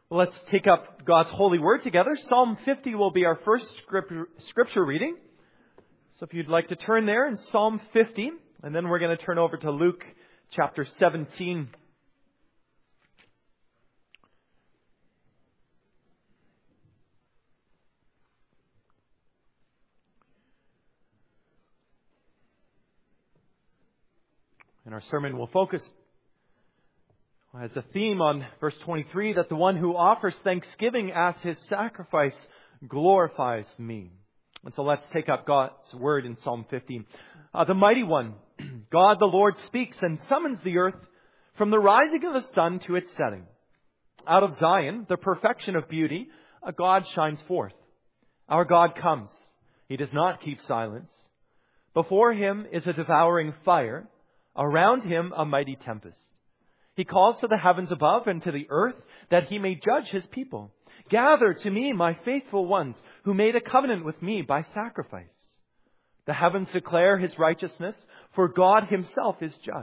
Let's take up God's holy word together. Psalm 50 will be our first scripture reading. So if you'd like to turn there in Psalm 50, and then we're going to turn over to Luke chapter 17. And our sermon will focus as a theme on verse 23, that the one who offers thanksgiving as his sacrifice glorifies me. And so let's take up God's word in Psalm 50. The mighty one, God the Lord, speaks and summons the earth from the rising of the sun to its setting. Out of Zion, the perfection of beauty, a God shines forth. Our God comes. He does not keep silence. Before him is a devouring fire. Around him a mighty tempest. He calls to the heavens above and to the earth that he may judge his people. Gather to me, my faithful ones, who made a covenant with me by sacrifice. The heavens declare his righteousness, for God himself is judge.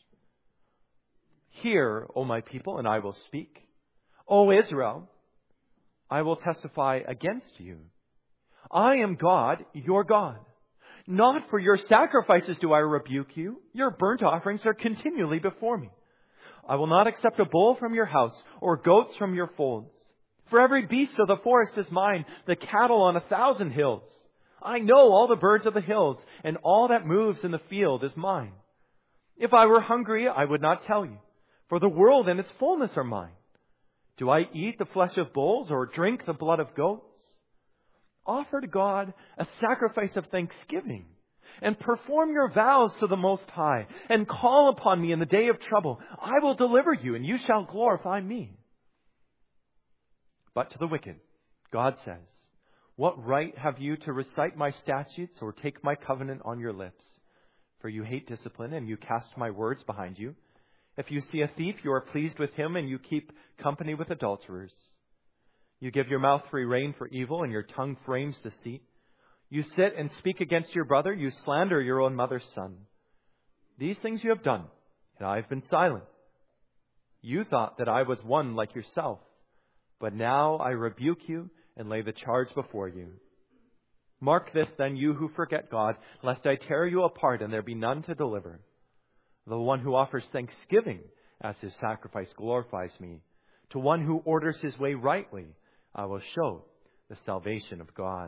Hear, O my people, and I will speak. O Israel, I will testify against you. I am God, your God. Not for your sacrifices do I rebuke you. Your burnt offerings are continually before me. I will not accept a bull from your house or goats from your folds. For every beast of the forest is mine, the cattle on 1,000 hills. I know all the birds of the hills, and all that moves in the field is mine. If I were hungry, I would not tell you, for the world and its fullness are mine. Do I eat the flesh of bulls or drink the blood of goats? Offer to God a sacrifice of thanksgiving, and perform your vows to the Most High, and call upon me in the day of trouble. I will deliver you, and you shall glorify me. But to the wicked, God says, what right have you to recite my statutes or take my covenant on your lips? For you hate discipline, and you cast my words behind you. If you see a thief, you are pleased with him, and you keep company with adulterers. You give your mouth free rein for evil, and your tongue frames deceit. You sit and speak against your brother. You slander your own mother's son. These things you have done, and I have been silent. You thought that I was one like yourself, but now I rebuke you and lay the charge before you. Mark this then, you who forget God, lest I tear you apart and there be none to deliver. The one who offers thanksgiving as his sacrifice glorifies me. To one who orders his way rightly, I will show the salvation of God.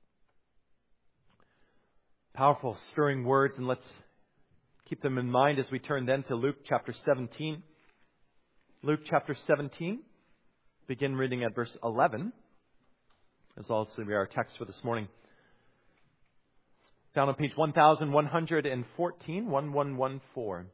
Powerful, stirring words, and let's keep them in mind as we turn then to Luke chapter 17. Luke chapter 17, begin reading at verse 11. This will also be our text for this morning. Found on page 1114, 1114.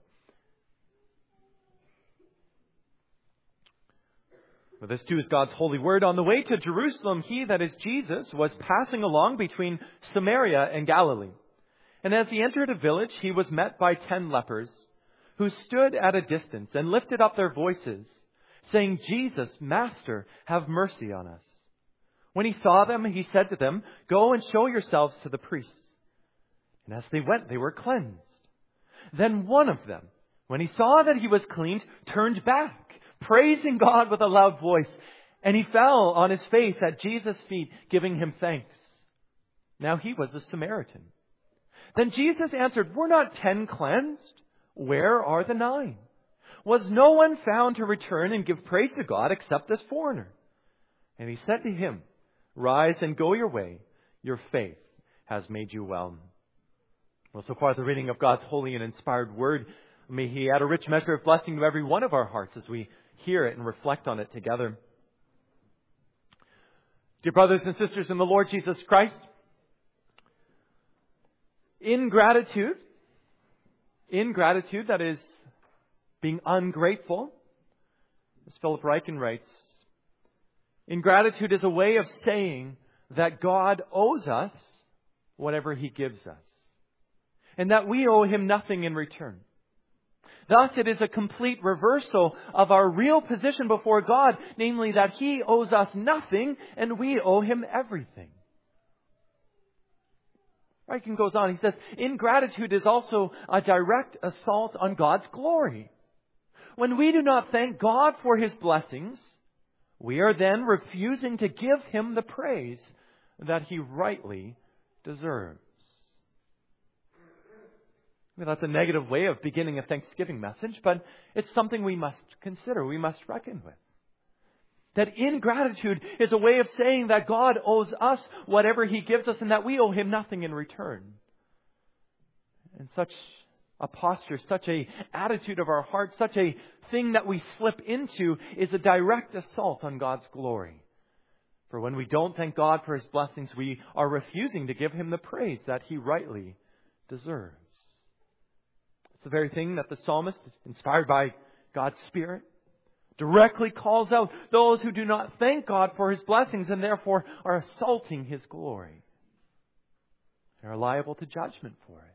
Well, this too is God's holy word. On the way to Jerusalem, he, that is Jesus, was passing along between Samaria and Galilee. And as he entered a village, he was met by 10 lepers, who stood at a distance and lifted up their voices, saying, Jesus, Master, have mercy on us. When he saw them, he said to them, Go and show yourselves to the priests. And as they went, they were cleansed. Then one of them, when he saw that he was cleansed, turned back, praising God with a loud voice. And he fell on his face at Jesus' feet, giving him thanks. Now he was a Samaritan. Then Jesus answered, Were not 10 cleansed? Where are the 9? Was no one found to return and give praise to God except this foreigner? And he said to him, Rise and go your way. Your faith has made you well. Well, so far the reading of God's holy and inspired word. May he add a rich measure of blessing to every one of our hearts as we hear it and reflect on it together. Dear brothers and sisters in the Lord Jesus Christ, ingratitude, that is being ungrateful, as Philip Ryken writes, ingratitude is a way of saying that God owes us whatever he gives us, and that we owe him nothing in return. Thus, it is a complete reversal of our real position before God, namely that he owes us nothing and we owe him everything. Ryken goes on, he says, ingratitude is also a direct assault on God's glory. When we do not thank God for his blessings, we are then refusing to give Him the praise that He rightly deserves. I mean, that's a negative way of beginning a Thanksgiving message, but it's something we must consider, we must reckon with. That ingratitude is a way of saying that God owes us whatever He gives us and that we owe Him nothing in return. And such a posture, such a attitude of our heart, such a thing that we slip into is a direct assault on God's glory. For when we don't thank God for His blessings, we are refusing to give Him the praise that He rightly deserves. It's the very thing that the psalmist, inspired by God's Spirit, directly calls out those who do not thank God for His blessings and therefore are assaulting His glory. They are liable to judgment for it.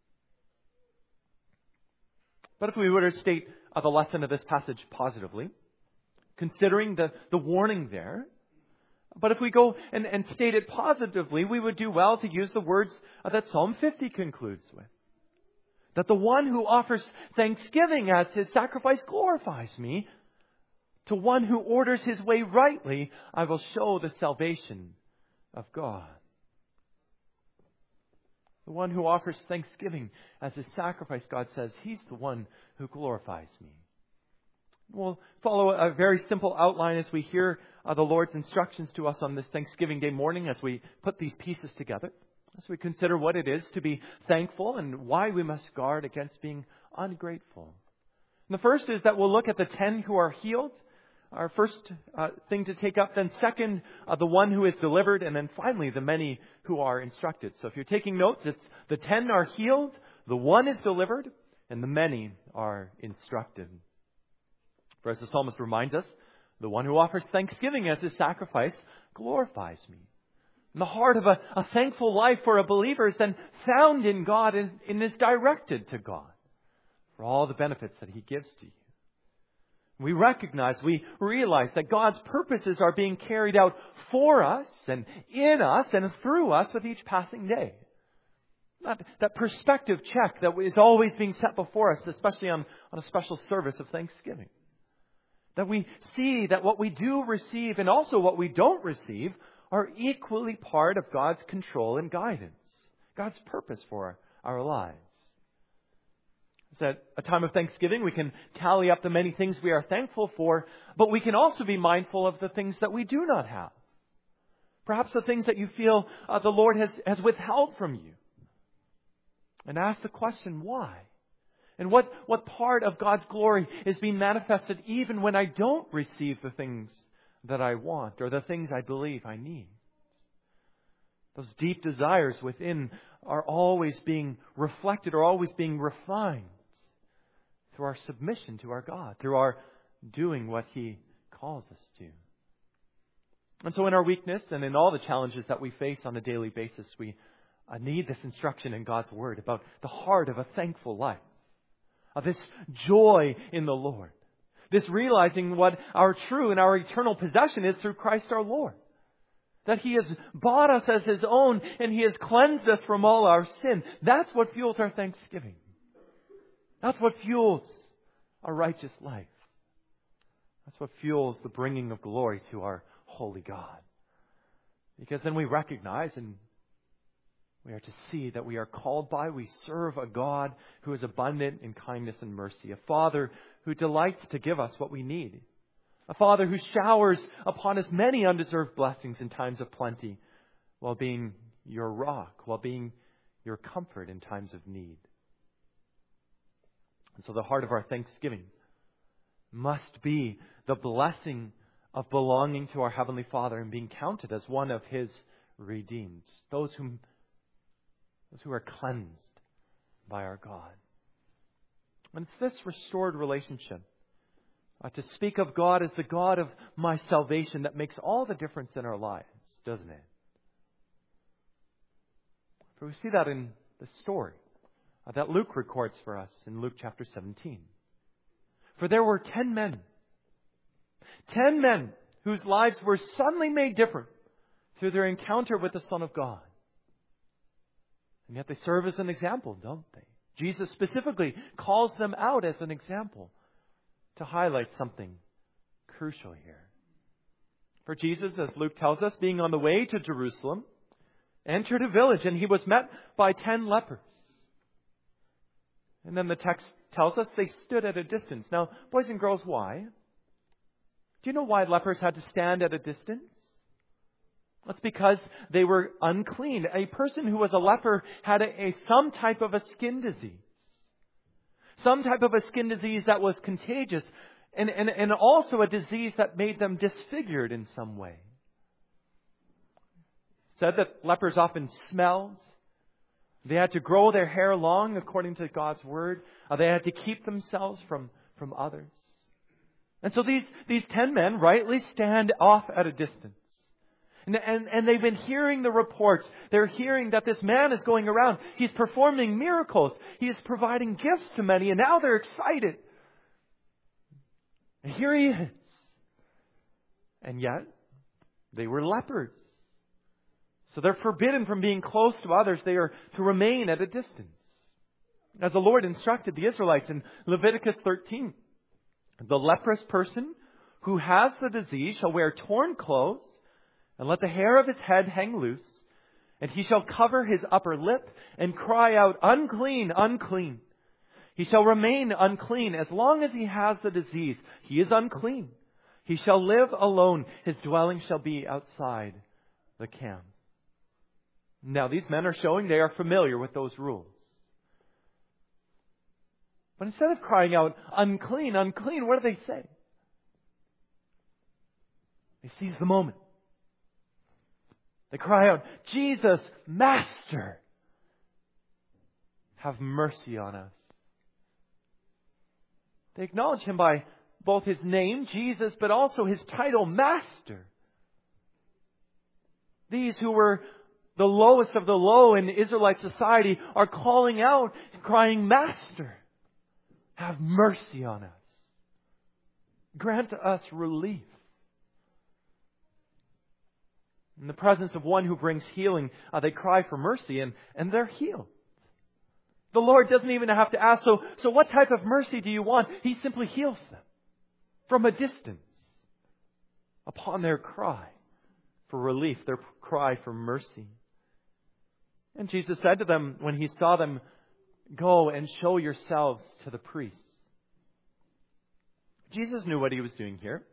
But if we were to state the lesson of this passage positively, considering the warning there, but if we go and state it positively, we would do well to use the words that Psalm 50 concludes with. That the one who offers thanksgiving as his sacrifice glorifies me. To one who orders his way rightly, I will show the salvation of God. The one who offers thanksgiving as his sacrifice, God says, He's the one who glorifies me. We'll follow a very simple outline as we hear the Lord's instructions to us on this Thanksgiving Day morning as we put these pieces together. As we consider what it is to be thankful and why we must guard against being ungrateful. And the first is that we'll look at the 10 who are healed. Our first thing to take up. Then second, the one who is delivered. And then finally, the many who are instructed. So if you're taking notes, it's the 10 are healed, the one is delivered, and the many are instructed. For as the psalmist reminds us, the one who offers thanksgiving as his sacrifice glorifies me. And the heart of a thankful life for a believer is then found in God and is directed to God for all the benefits that He gives to you. We realize that God's purposes are being carried out for us and in us and through us with each passing day. That perspective check that is always being set before us, especially on a special service of Thanksgiving. That we see that what we do receive and also what we don't receive are equally part of God's control and guidance. God's purpose for our lives. So at a time of Thanksgiving, we can tally up the many things we are thankful for, but we can also be mindful of the things that we do not have. Perhaps the things that you feel the Lord has withheld from you. And ask the question, why? And what part of God's glory is being manifested even when I don't receive the things that I want or the things I believe I need? Those deep desires within are always being reflected or always being refined through our submission to our God, through our doing what He calls us to. And so in our weakness and in all the challenges that we face on a daily basis, we need this instruction in God's Word about the heart of a thankful life, of this joy in the Lord, this realizing what our true and our eternal possession is through Christ our Lord. That He has bought us as His own and He has cleansed us from all our sin. That's what fuels our thanksgiving. That's what fuels a righteous life. That's what fuels the bringing of glory to our holy God. Because then we recognize and we are to see that we are called by, we serve a God who is abundant in kindness and mercy. A Father who delights to give us what we need. A Father who showers upon us many undeserved blessings in times of plenty, while being your rock, while being your comfort in times of need. And so the heart of our thanksgiving must be the blessing of belonging to our Heavenly Father and being counted as one of His redeemed. Those who are cleansed by our God. And it's this restored relationship. To speak of God as the God of my salvation that makes all the difference in our lives, doesn't it? For we see that in the story that Luke records for us in Luke chapter 17. For there were 10 men. 10 men whose lives were suddenly made different through their encounter with the Son of God. And yet they serve as an example, don't they? Jesus specifically calls them out as an example to highlight something crucial here. For Jesus, as Luke tells us, being on the way to Jerusalem, entered a village, and he was met by 10 lepers. And then the text tells us they stood at a distance. Now, boys and girls, why? Do you know why lepers had to stand at a distance? That's because they were unclean. A person who was a leper had some type of a skin disease. Some type of a skin disease that was contagious. And also a disease that made them disfigured in some way. It said that lepers often smelled. They had to grow their hair long according to God's Word. They had to keep themselves from others. And so these 10 men rightly stand off at a distance. And they've been hearing the reports. They're hearing that this man is going around. He's performing miracles. He is providing gifts to many. And now they're excited. And here he is. And yet, they were lepers. So they're forbidden from being close to others. They are to remain at a distance. As the Lord instructed the Israelites in Leviticus 13, the leprous person who has the disease shall wear torn clothes and let the hair of his head hang loose, and he shall cover his upper lip and cry out, "Unclean, unclean." He shall remain unclean as long as he has the disease. He is unclean. He shall live alone. His dwelling shall be outside the camp. Now, these men are showing they are familiar with those rules. But instead of crying out, "Unclean, unclean," what do they say? They seize the moment. They cry out, "Jesus, Master, have mercy on us." They acknowledge Him by both His name, Jesus, but also His title, Master. These who were the lowest of the low in Israelite society are calling out, crying, "Master, have mercy on us. Grant us relief." In the presence of one who brings healing, they cry for mercy and they're healed. The Lord doesn't even have to ask, so what type of mercy do you want? He simply heals them from a distance upon their cry for relief, their cry for mercy. And Jesus said to them when He saw them, "Go and show yourselves to the priests." Jesus knew what He was doing here.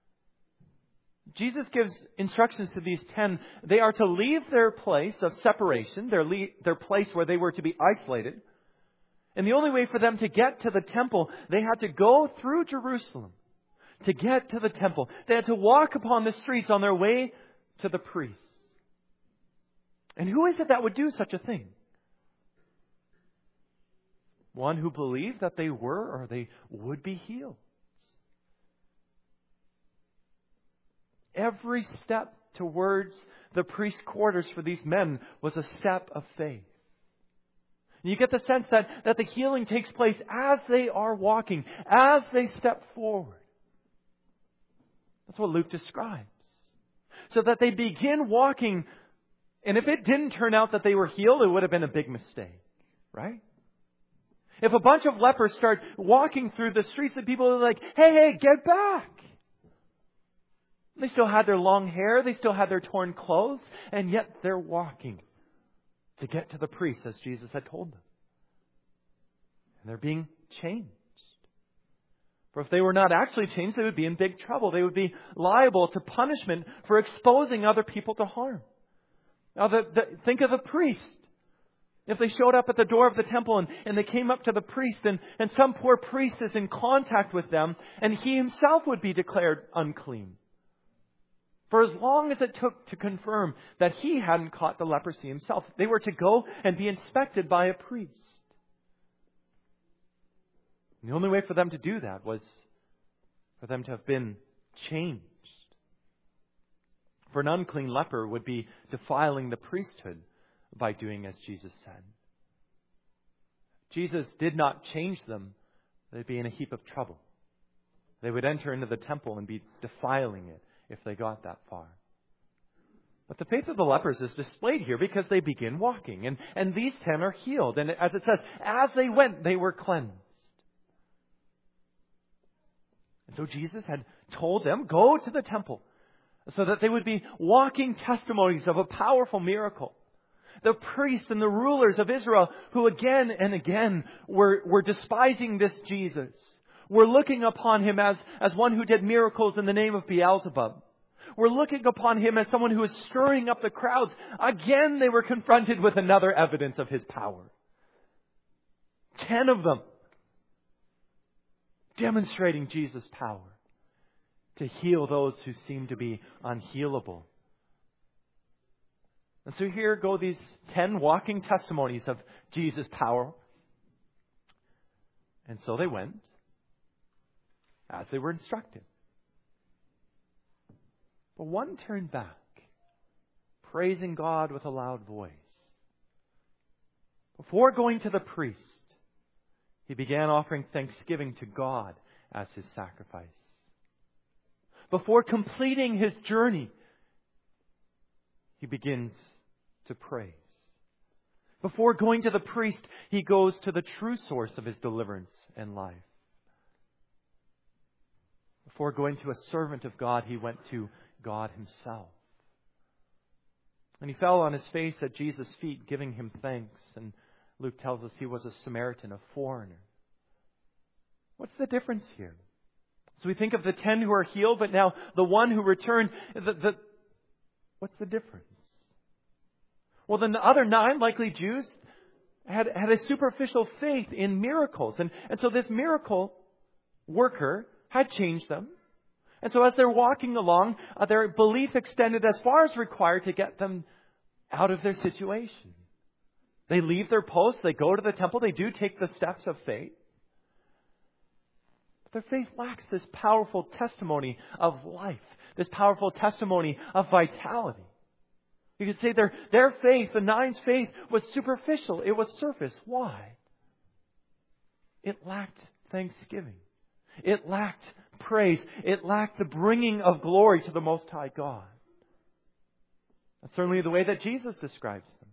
Jesus gives instructions to these 10. They are to leave their place of separation, their place where they were to be isolated. And the only way for them to get to the temple, they had to go through Jerusalem to get to the temple. They had to walk upon the streets on their way to the priests. And who is it that would do such a thing? One who believed that they were or they would be healed. Every step towards the priest's quarters for these men was a step of faith. You get the sense that the healing takes place as they are walking, as they step forward. That's what Luke describes. So that they begin walking, and if it didn't turn out that they were healed, it would have been a big mistake, right? If a bunch of lepers start walking through the streets and people are like, hey, get back. They still had their long hair. They still had their torn clothes. And yet they're walking to get to the priest as Jesus had told them. And they're being changed. For if they were not actually changed, they would be in big trouble. They would be liable to punishment for exposing other people to harm. Now, think of the priest. If they showed up at the door of the temple and they came up to the priest and some poor priest is in contact with them and he himself would be declared unclean. For as long as it took to confirm that he hadn't caught the leprosy himself, they were to go and be inspected by a priest. And the only way for them to do that was for them to have been changed. For an unclean leper would be defiling the priesthood by doing as Jesus said. Jesus did not change them. They'd be in a heap of trouble. They would enter into the temple and be defiling it if they got that far. But the faith of the lepers is displayed here because they begin walking. And these 10 are healed. And as it says, as they went, they were cleansed. And so Jesus had told them, go to the temple. so that they would be walking testimonies of a powerful miracle. The priests and the rulers of Israel, who again and again were despising this Jesus, were looking upon him as one who did miracles in the name of Beelzebub. Were looking upon him as someone who was stirring up the crowds. Again, they were confronted with another evidence of his power. 10 of them demonstrating Jesus' power to heal those who seem to be unhealable. And so here go these 10 walking testimonies of Jesus' power. And so they went as they were instructed. But one turned back, praising God with a loud voice. Before going to the priest, he began offering thanksgiving to God as his sacrifice. Before completing his journey, he begins to praise. Before going to the priest, he goes to the true source of his deliverance and life. Before going to a servant of God, he went to God himself. And he fell on his face at Jesus' feet, giving him thanks. And Luke tells us he was a Samaritan, a foreigner. What's the difference here? So we think of the 10 who are healed, but now the one who returned, what's the difference? Well, the other 9, likely Jews, had a superficial faith in miracles. And so this miracle worker had changed them. And so as they're walking along, their belief extended as far as required to get them out of their situation. They leave their posts, they go to the temple, they do take the steps of faith. But their faith lacks this powerful testimony of life, this powerful testimony of vitality. You could say their faith, the 9's faith, was superficial. It was surface. Why? It lacked thanksgiving. It lacked praise. It lacked the bringing of glory to the Most High God. That's certainly the way that Jesus describes them.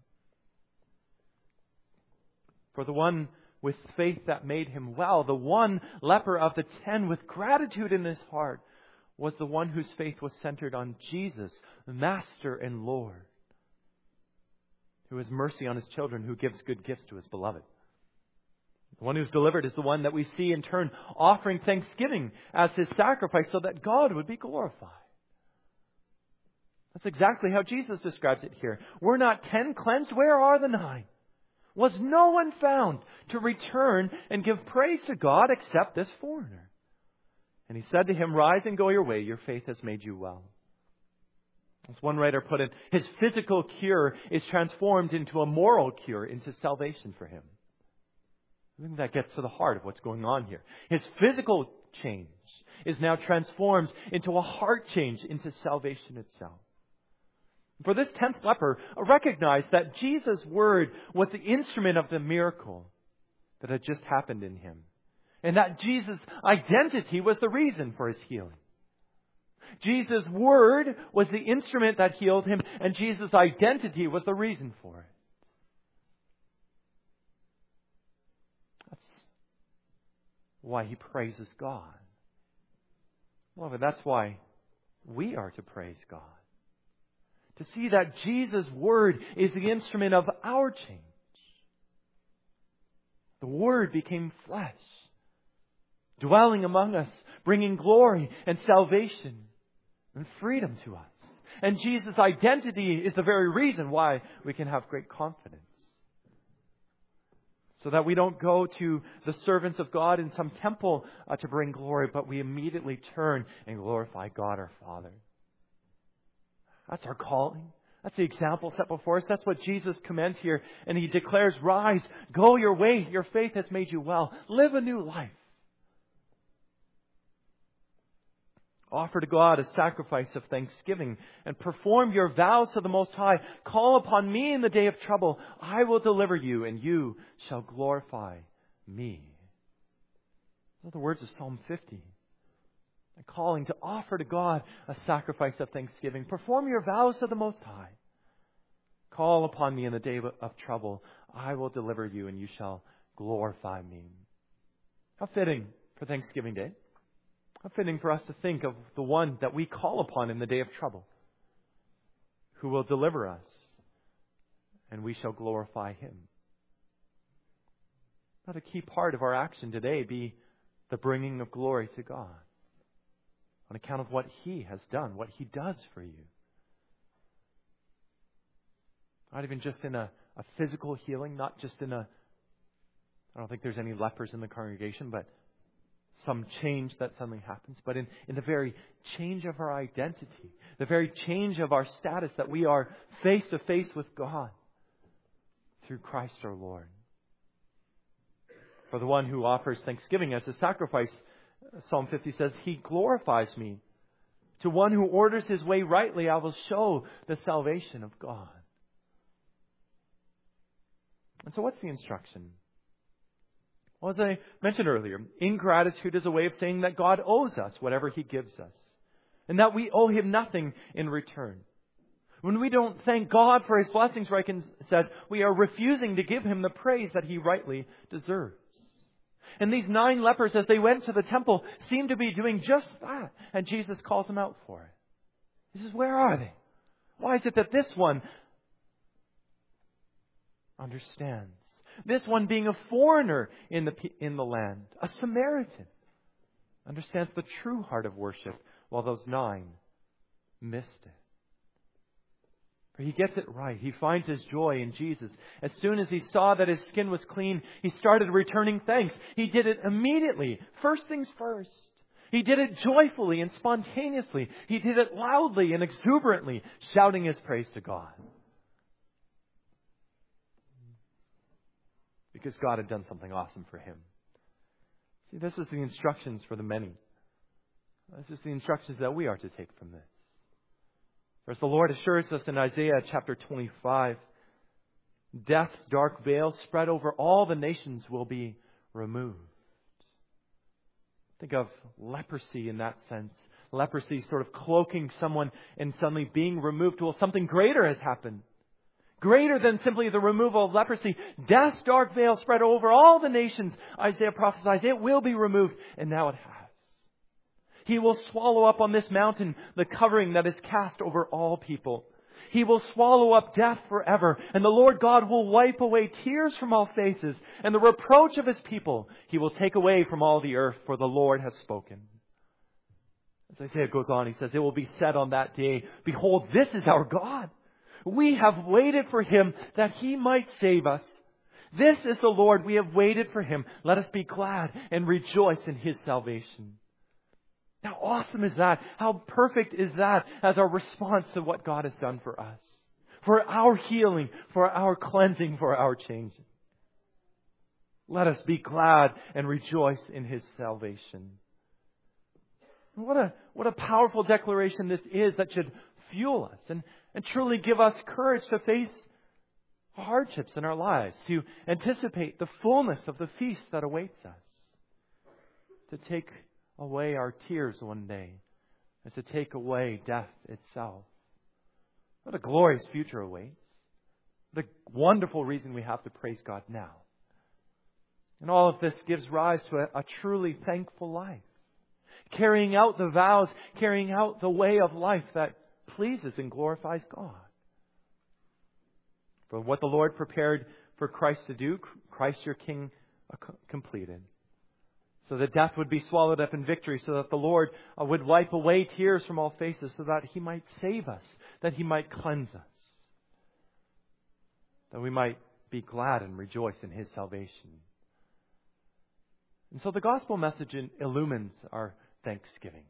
For the one with faith that made him well, the one leper of the 10 with gratitude in his heart, was the one whose faith was centered on Jesus, Master and Lord, who has mercy on his children, who gives good gifts to his beloved. The one who's delivered is the one that we see in turn offering thanksgiving as his sacrifice so that God would be glorified. That's exactly how Jesus describes it here. Were not 10 cleansed? Where are the 9? Was no one found to return and give praise to God except this foreigner? And he said to him, Rise and go your way. Your faith has made you well. As one writer put it, his physical cure is transformed into a moral cure, into salvation for him. I think that gets to the heart of what's going on here. His physical change is now transformed into a heart change, into salvation itself. For this 10th leper, recognized that Jesus' word was the instrument of the miracle that had just happened in him. And that Jesus' identity was the reason for his healing. Jesus' word was the instrument that healed him, and Jesus' identity was the reason for it. That's why he praises God. Beloved, that's why we are to praise God. To see that Jesus' word is the instrument of our change. The Word became flesh, dwelling among us, bringing glory and salvation and freedom to us. And Jesus' identity is the very reason why we can have great confidence. So that we don't go to the servants of God in some temple to bring glory, but we immediately turn and glorify God our Father. That's our calling. That's the example set before us. That's what Jesus commends here. And he declares, Rise, go your way. Your faith has made you well. Live a new life. Offer to God a sacrifice of thanksgiving and perform your vows to the Most High. Call upon me in the day of trouble. I will deliver you and you shall glorify me. Those are the words of Psalm 50. A calling to offer to God a sacrifice of thanksgiving. Perform your vows to the Most High. Call upon me in the day of trouble. I will deliver you and you shall glorify me. How fitting for Thanksgiving Day. How fitting for us to think of the one that we call upon in the day of trouble, who will deliver us, and we shall glorify Him. Let a key part of our action today be the bringing of glory to God on account of what He has done, what He does for you. Not even just in a physical healing, not just in I don't think there's any lepers in the congregation, but some change that suddenly happens. But in the very change of our identity, the very change of our status, that we are face to face with God through Christ our Lord. For the one who offers thanksgiving as a sacrifice, Psalm 50 says, He glorifies me. To one who orders his way rightly, I will show the salvation of God. And so what's the instruction? Well, as I mentioned earlier, ingratitude is a way of saying that God owes us whatever He gives us, and that we owe Him nothing in return. When we don't thank God for His blessings, Ryken says, we are refusing to give Him the praise that He rightly deserves. And these 9 lepers, as they went to the temple, seemed to be doing just that. And Jesus calls them out for it. He says, where are they? Why is it that this one understands? This one, being a foreigner in the land, a Samaritan, understands the true heart of worship, while those 9 missed it. For he gets it right. He finds his joy in Jesus. As soon as he saw that his skin was clean, he started returning thanks. He did it immediately. First things first. He did it joyfully and spontaneously. He did it loudly and exuberantly, shouting his praise to God. Because God had done something awesome for him. See, this is the instructions for the many. This is the instructions that we are to take from this. As the Lord assures us in Isaiah chapter 25, death's dark veil spread over all the nations will be removed. Think of leprosy in that sense. Leprosy sort of cloaking someone and suddenly being removed. Well, something greater has happened. Greater than simply the removal of leprosy. Death's dark veil spread over all the nations. Isaiah prophesies it will be removed, and now it has. He will swallow up on this mountain the covering that is cast over all people. He will swallow up death forever. And the Lord God will wipe away tears from all faces. And the reproach of His people He will take away from all the earth, for the Lord has spoken. As Isaiah goes on, he says, it will be said on that day, behold, this is our God. We have waited for Him that He might save us. This is the Lord. We have waited for Him. Let us be glad and rejoice in His salvation. How awesome is that? How perfect is that as our response to what God has done for us? For our healing, for our cleansing, for our changing. Let us be glad and rejoice in His salvation. What a powerful declaration this is that should fuel us and truly give us courage to face hardships in our lives, to anticipate the fullness of the feast that awaits us, to take away our tears one day, and to take away death itself. What a glorious future awaits. What a wonderful reason we have to praise God now. And all of this gives rise to a truly thankful life. Carrying out the vows, carrying out the way of life that pleases and glorifies God. For what the Lord prepared for Christ to do, Christ your King completed. So that death would be swallowed up in victory, so that the Lord would wipe away tears from all faces, so that He might save us, that He might cleanse us, that we might be glad and rejoice in His salvation. And so the gospel message illumines our thanksgiving.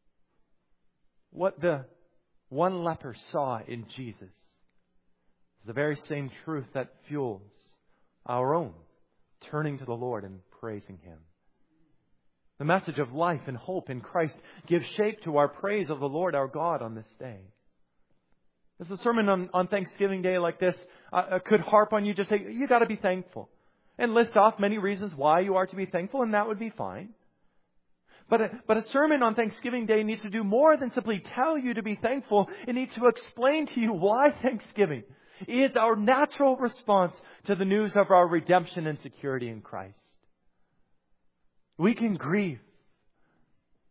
What the one leper saw in Jesus is the very same truth that fuels our own turning to the Lord and praising Him. The message of life and hope in Christ gives shape to our praise of the Lord our God on this day. As a sermon on Thanksgiving Day like this could harp on you, just say, you got to be thankful. And list off many reasons why you are to be thankful, and that would be fine. But a sermon on Thanksgiving Day needs to do more than simply tell you to be thankful. It needs to explain to you why Thanksgiving is our natural response to the news of our redemption and security in Christ. We can grieve.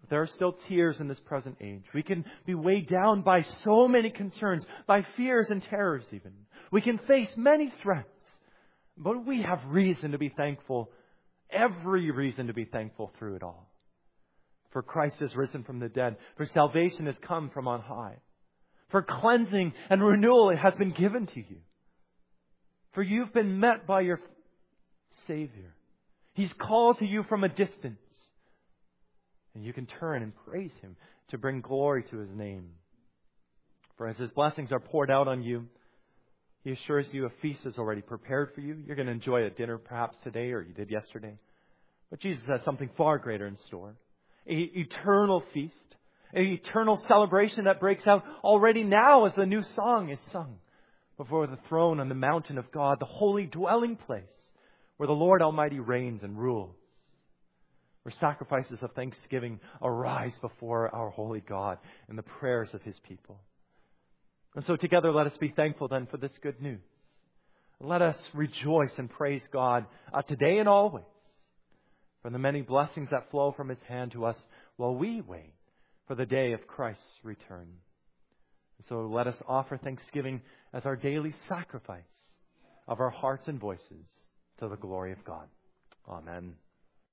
There are still tears in this present age. We can be weighed down by so many concerns, by fears and terrors even. We can face many threats. But we have reason to be thankful, every reason to be thankful through it all. For Christ is risen from the dead. For salvation has come from on high. For cleansing and renewal it has been given to you. For you've been met by your Savior. He's called to you from a distance. And you can turn and praise Him to bring glory to His name. For as His blessings are poured out on you, He assures you a feast is already prepared for you. You're going to enjoy a dinner perhaps today, or you did yesterday. But Jesus has something far greater in store. An eternal feast. An eternal celebration that breaks out already now as the new song is sung before the throne on the mountain of God, the holy dwelling place where the Lord Almighty reigns and rules. Where sacrifices of thanksgiving arise before our holy God in the prayers of His people. And so together let us be thankful then for this good news. Let us rejoice and praise God today and always for the many blessings that flow from His hand to us while we wait for the day of Christ's return. So let us offer thanksgiving as our daily sacrifice of our hearts and voices to the glory of God. Amen.